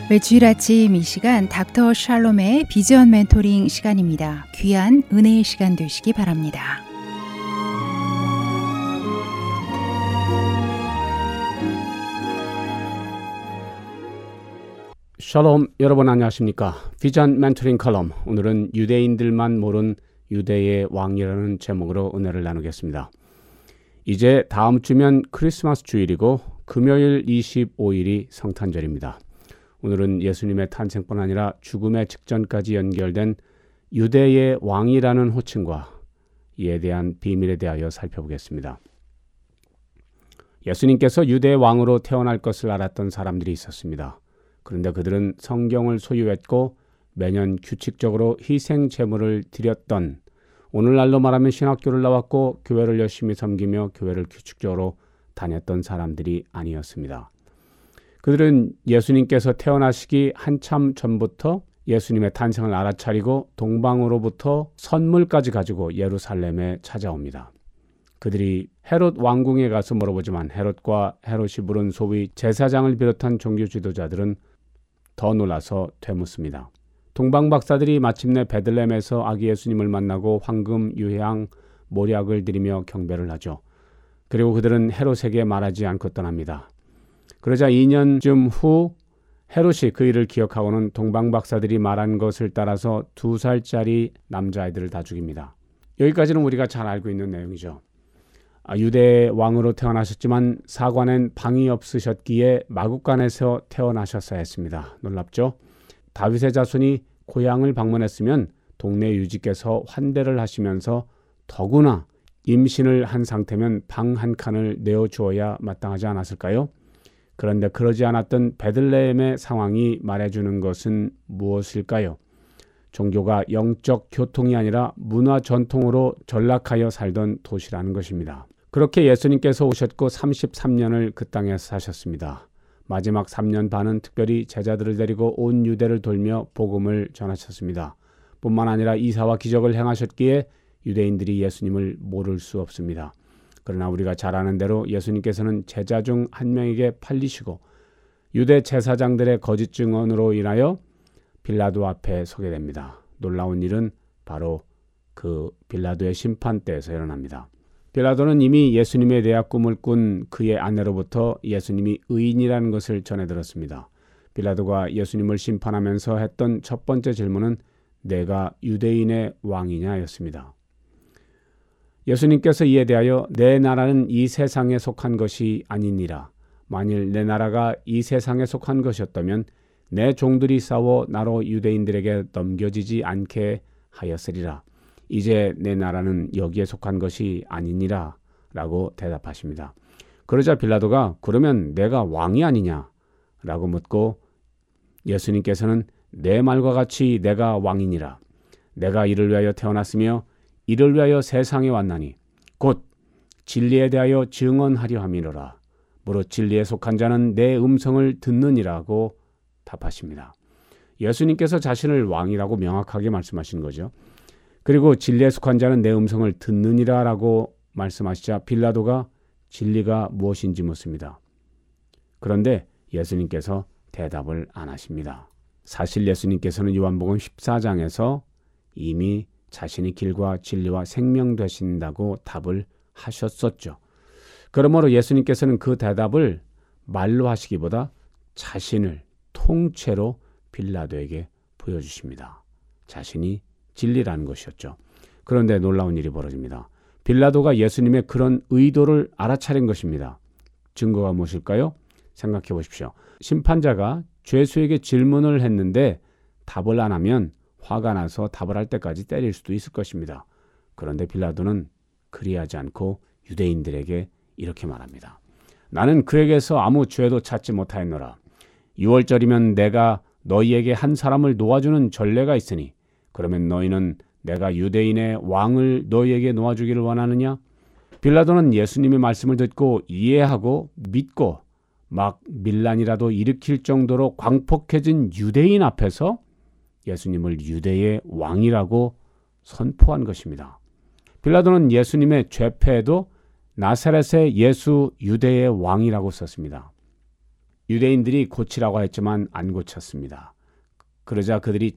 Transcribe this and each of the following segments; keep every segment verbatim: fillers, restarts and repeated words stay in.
매주일 아침 이 시간 닥터 샬롬의 비전 멘토링 시간입니다. 귀한 은혜의 시간 되시기 바랍니다. 샬롬, 여러분 안녕하십니까? 비전 멘토링 컬럼, 오늘은 유대인들만 모른 유대의 왕이라는 제목으로 은혜를 나누겠습니다. 이제 다음 주면 크리스마스 주일이고 금요일 이십오 일이 성탄절입니다. 오늘은 예수님의 탄생뿐 아니라 죽음의 직전까지 연결된 유대의 왕이라는 호칭과 이에 대한 비밀에 대하여 살펴보겠습니다. 예수님께서 유대의 왕으로 태어날 것을 알았던 사람들이 있었습니다. 그런데 그들은 성경을 소유했고 매년 규칙적으로 희생 제물을 드렸던, 오늘날로 말하면 신학교를 나왔고 교회를 열심히 섬기며 교회를 규칙적으로 다녔던 사람들이 아니었습니다. 그들은 예수님께서 태어나시기 한참 전부터 예수님의 탄생을 알아차리고 동방으로부터 선물까지 가지고 예루살렘에 찾아옵니다. 그들이 헤롯 왕궁에 가서 물어보지만 헤롯과 헤롯이 부른 소위 제사장을 비롯한 종교 지도자들은 더 놀라서 되묻습니다. 동방 박사들이 마침내 베들레헴에서 아기 예수님을 만나고 황금, 유향, 모략을 드리며 경배를 하죠. 그리고 그들은 헤롯에게 말하지 않고 떠납니다. 그러자 이 년쯤 후 헤롯이 그 일을 기억하고는 동방 박사들이 말한 것을 따라서 두 살짜리 남자아이들을 다 죽입니다. 여기까지는 우리가 잘 알고 있는 내용이죠. 유대 왕으로 태어나셨지만 사관엔 방이 없으셨기에 마국간에서 태어나셨어야 했습니다. 놀랍죠? 다윗의 자손이 고향을 방문했으면 동네 유지께서 환대를 하시면서 더구나 임신을 한 상태면 방 한 칸을 내어주어야 마땅하지 않았을까요? 그런데 그러지 않았던 베들레헴의 상황이 말해주는 것은 무엇일까요? 종교가 영적 교통이 아니라 문화 전통으로 전락하여 살던 도시라는 것입니다. 그렇게 예수님께서 오셨고 삼십삼 년을 그 땅에 사셨습니다. 마지막 삼 년 반은 특별히 제자들을 데리고 온 유대를 돌며 복음을 전하셨습니다. 뿐만 아니라 이사와 기적을 행하셨기에 유대인들이 예수님을 모를 수 없습니다. 그러나 우리가 잘 아는 대로 예수님께서는 제자 중 한 명에게 팔리시고 유대 제사장들의 거짓 증언으로 인하여 빌라도 앞에 서게 됩니다. 놀라운 일은 바로 그 빌라도의 심판대에서 일어납니다. 빌라도는 이미 예수님에 대한 꿈을 꾼 그의 아내로부터 예수님이 의인이라는 것을 전해 들었습니다. 빌라도가 예수님을 심판하면서 했던 첫 번째 질문은 내가 유대인의 왕이냐였습니다. 예수님께서 이에 대하여 내 나라는 이 세상에 속한 것이 아니니라. 만일 내 나라가 이 세상에 속한 것이었다면 내 종들이 싸워 나로 유대인들에게 넘겨지지 않게 하였으리라. 이제 내 나라는 여기에 속한 것이 아니니라 라고 대답하십니다. 그러자 빌라도가 그러면 내가 왕이 아니냐 라고 묻고 예수님께서는 내 말과 같이 내가 왕이니라. 내가 이를 위하여 태어났으며 이를 위하여 세상에 왔나니 곧 진리에 대하여 증언하려 함이로라. 무릇 진리에 속한 자는 내 음성을 듣느니라고 답하십니다. 예수님께서 자신을 왕이라고 명확하게 말씀하신 거죠. 그리고 진리에 속한 자는 내 음성을 듣느니라라고 말씀하시자 빌라도가 진리가 무엇인지 묻습니다. 그런데 예수님께서 대답을 안 하십니다. 사실 예수님께서는 요한복음 십사 장에서 이미 자신이 길과 진리와 생명 되신다고 답을 하셨었죠. 그러므로 예수님께서는 그 대답을 말로 하시기보다 자신을 통째로 빌라도에게 보여주십니다. 자신이 진리라는 것이었죠. 그런데 놀라운 일이 벌어집니다. 빌라도가 예수님의 그런 의도를 알아차린 것입니다. 증거가 무엇일까요? 생각해 보십시오. 심판자가 죄수에게 질문을 했는데 답을 안 하면 화가 나서 답을 할 때까지 때릴 수도 있을 것입니다. 그런데 빌라도는 그리하지 않고 유대인들에게 이렇게 말합니다. 나는 그에게서 아무 죄도 찾지 못하였노라. 유월절이면 내가 너희에게 한 사람을 놓아주는 전례가 있으니 그러면 너희는 내가 유대인의 왕을 너희에게 놓아주기를 원하느냐? 빌라도는 예수님의 말씀을 듣고 이해하고 믿고 막 밀란이라도 일으킬 정도로 광폭해진 유대인 앞에서 예수님을 유대의 왕이라고 선포한 것입니다. 빌라도는 예수님의 죄패에도 나사렛의 예수 유대의 왕이라고 썼습니다. 유대인들이 고치라고 했지만 안 고쳤습니다. 그러자 그들이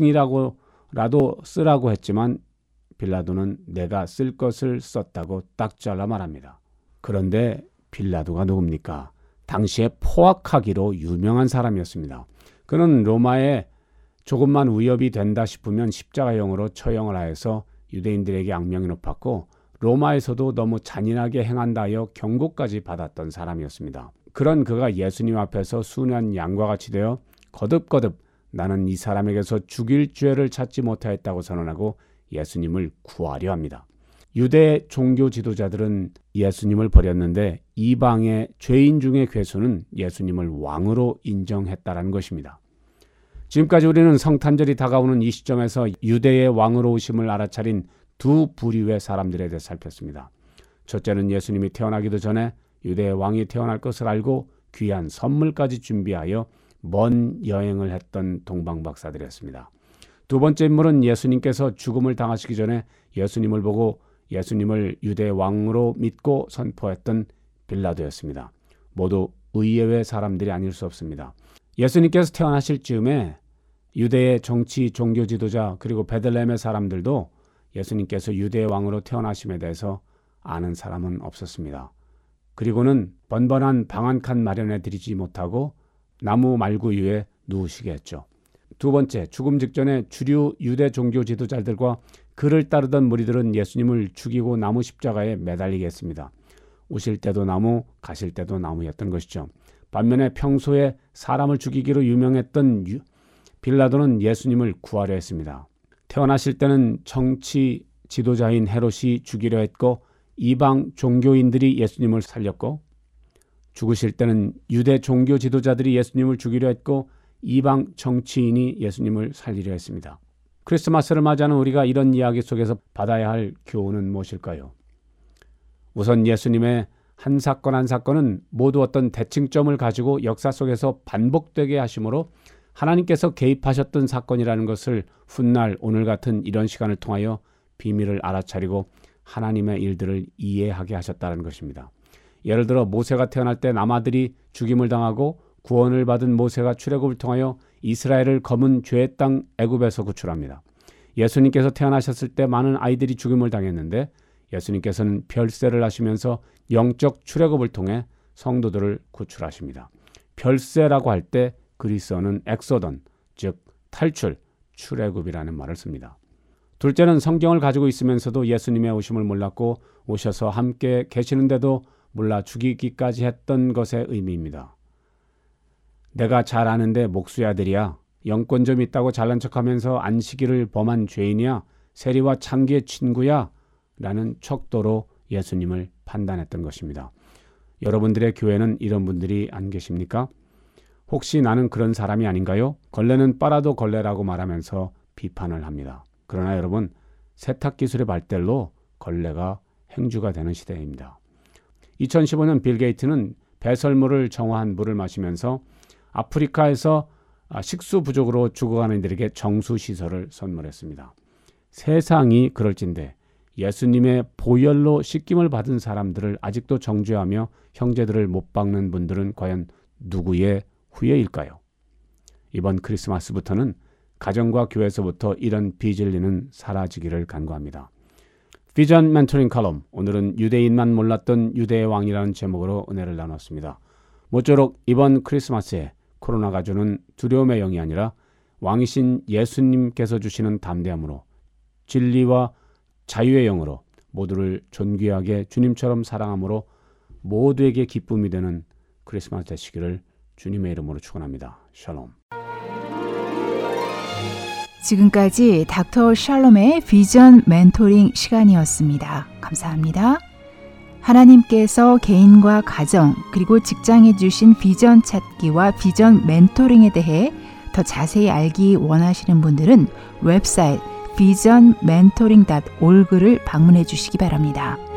자칭이라고라도 쓰라고 했지만 빌라도는 내가 쓸 것을 썼다고 딱 잘라 말합니다. 그런데 빌라도가 누굽니까? 당시에 포악하기로 유명한 사람이었습니다. 그는 로마에 조금만 위협이 된다 싶으면 십자가형으로 처형을 하여서 유대인들에게 악명이 높았고 로마에서도 너무 잔인하게 행한다 하여 경고까지 받았던 사람이었습니다. 그런 그가 예수님 앞에서 순한 양과 같이 되어 거듭거듭 나는 이 사람에게서 죽일 죄를 찾지 못하였다고 선언하고 예수님을 구하려 합니다. 유대 종교 지도자들은 예수님을 버렸는데 이방의 죄인 중의 괴수는 예수님을 왕으로 인정했다라는 것입니다. 지금까지 우리는 성탄절이 다가오는 이 시점에서 유대의 왕으로 오심을 알아차린 두 부류의 사람들에 대해 살폈습니다. 첫째는 예수님이 태어나기도 전에 유대의 왕이 태어날 것을 알고 귀한 선물까지 준비하여 먼 여행을 했던 동방박사들이었습니다. 두 번째 인물은 예수님께서 죽음을 당하시기 전에 예수님을 보고 예수님을 유대 왕으로 믿고 선포했던 빌라도였습니다. 모두 의외의 사람들이 아닐 수 없습니다. 예수님께서 태어나실 즈음에 유대의 정치 종교 지도자 그리고 베들레헴의 사람들도 예수님께서 유대의 왕으로 태어나심에 대해서 아는 사람은 없었습니다. 그리고는 번번한 방 한 칸 마련해 드리지 못하고 나무 말구 위에 누우시게 했죠. 두 번째, 죽음 직전에 주류 유대 종교 지도자들과 그를 따르던 무리들은 예수님을 죽이고 나무 십자가에 매달리게 했습니다. 오실 때도 나무, 가실 때도 나무였던 것이죠. 반면에 평소에 사람을 죽이기로 유명했던 유, 빌라도는 예수님을 구하려 했습니다. 태어나실 때는 정치 지도자인 헤롯이 죽이려 했고 이방 종교인들이 예수님을 살렸고 죽으실 때는 유대 종교 지도자들이 예수님을 죽이려 했고 이방 정치인이 예수님을 살리려 했습니다. 크리스마스를 맞이하는 우리가 이런 이야기 속에서 받아야 할 교훈은 무엇일까요? 우선 예수님의 한 사건 한 사건은 모두 어떤 대칭점을 가지고 역사 속에서 반복되게 하심으로 하나님께서 개입하셨던 사건이라는 것을 훗날 오늘 같은 이런 시간을 통하여 비밀을 알아차리고 하나님의 일들을 이해하게 하셨다는 것입니다. 예를 들어 모세가 태어날 때 남아들이 죽임을 당하고 구원을 받은 모세가 출애굽을 통하여 이스라엘을 검은 죄의 땅 애굽에서 구출합니다. 예수님께서 태어나셨을 때 많은 아이들이 죽임을 당했는데 예수님께서는 별세를 하시면서 영적 출애굽을 통해 성도들을 구출하십니다. 별세라고 할 때 그리스어는 엑소던, 즉 탈출, 출애굽이라는 말을 씁니다. 둘째는 성경을 가지고 있으면서도 예수님의 오심을 몰랐고 오셔서 함께 계시는데도 몰라 죽이기까지 했던 것의 의미입니다. 내가 잘 아는데 목수의 아들이야. 영권 좀 있다고 잘난 척하면서 안식일을 범한 죄인이야. 세리와 창기의 친구야. 라는 척도로 예수님을 판단했던 것입니다. 여러분들의 교회는 이런 분들이 안 계십니까? 혹시 나는 그런 사람이 아닌가요? 걸레는 빨아도 걸레라고 말하면서 비판을 합니다. 그러나 여러분, 세탁기술의 발달로 걸레가 행주가 되는 시대입니다. 이천십오 년 빌 게이츠는 배설물을 정화한 물을 마시면서 아프리카에서 식수 부족으로 죽어가는 이들에게 정수시설을 선물했습니다. 세상이 그럴진데 예수님의 보혈로 씻김을 받은 사람들을 아직도 정죄하며 형제들을 못 박는 분들은 과연 누구의 후예일까요? 이번 크리스마스부터는 가정과 교회에서부터 이런 비진리는 사라지기를 간구합니다. 비전 멘토링 칼럼, 오늘은 유대인만 몰랐던 유대의 왕이라는 제목으로 은혜를 나눴습니다. 모쪼록 이번 크리스마스에 코로나가 주는 두려움의 영이 아니라 왕이신 예수님께서 주시는 담대함으로 진리와 자유의 영으로 모두를 존귀하게 주님처럼 사랑함으로 모두에게 기쁨이 되는 크리스마스 되시기를 주님의 이름으로 축원합니다. 샬롬. 지금까지 닥터 샬롬의 비전 멘토링 시간이었습니다. 감사합니다. 하나님께서 개인과 가정 그리고 직장에 주신 비전 찾기와 비전 멘토링에 대해 더 자세히 알기 원하시는 분들은 웹사이트 비전 멘토링 닷 오르그를 방문해 주시기 바랍니다.